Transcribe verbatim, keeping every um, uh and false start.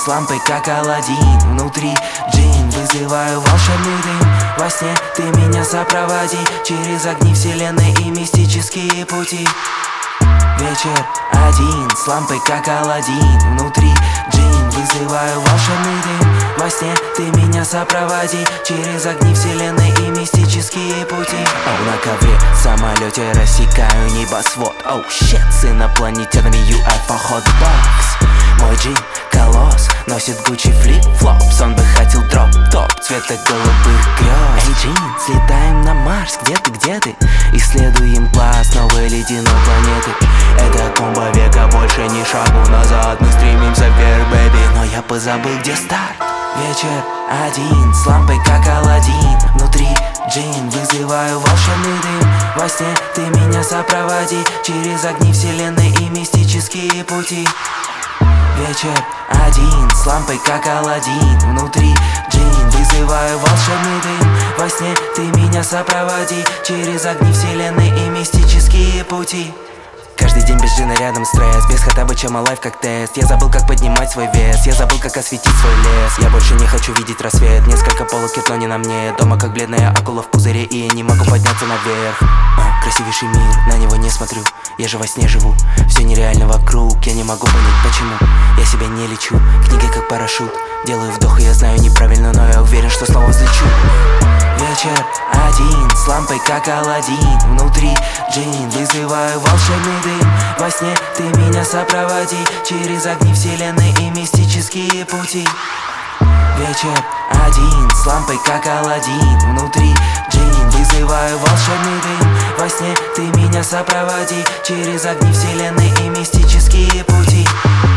с лампой как Аладдин. Внутри джин, вызываю волшебный дым. Во сне ты меня сопроводи через огни вселенной и мистические пути. Вечер один, с лампой как Аладдин. Внутри джин, вызываю волшебный дым. Во сне ты меня сопроводи через огни вселенной и мистические пути. Оу, на ковре в самолете рассекаю небосвод. Оу, щет, с инопланетянами ю эф о хотбокс. Мой джин, колосс, носит Гуччи флип-флопс. Он бы хотел дроп-топ цвета голубых грез. Эй, джин, слетаем на Марс, где ты, где ты? Исследуем класс новой ледяной планеты. Это комбо века, больше ни шагу назад. Мы стремимся вверх, бэби, но я позабыл, где старт. Вечер один, с лампой как Аладдин. Внутри джин, вызываю волшебный дым. Во сне ты меня сопроводи через огни вселенной и мистические пути. Вечер один, с лампой как Аладдин. Внутри джин, вызываю волшебный дым. Во сне ты меня сопроводи через огни вселенной и мистические пути. Каждый день без джина рядом стресс, без хатабыча малайф как тест. Я забыл, как поднимать свой вес, я забыл, как осветить свой лес. Я больше не хочу видеть рассвет, несколько полукет, но не на мне. Дома как бледная акула в пузыре, и я не могу подняться наверх. а, Красивейший мир, на него не смотрю, я же во сне живу. Все нереально вокруг, я не могу понять почему. Я себя не лечу, книга как парашют. Делаю вдох, и я знаю неправильно, но я уверен, что снова взлечу. Вечер один, с лампой как Аладдин. Внутри джин, вызываю волшебный дым. Во сне ты меня сопроводи через огни вселенной и мистические пути. Вечер один, с лампой как Аладдин. Внутри джин, вызываю волшебный дым. Во сне ты меня сопроводи через огни вселенной и мистические пути.